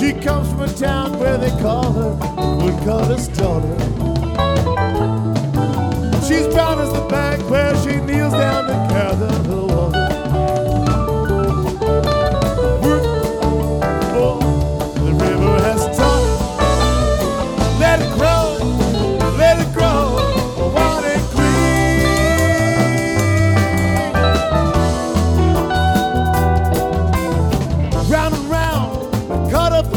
She comes from a town where they call her woodcutter's daughter. She's brown as the back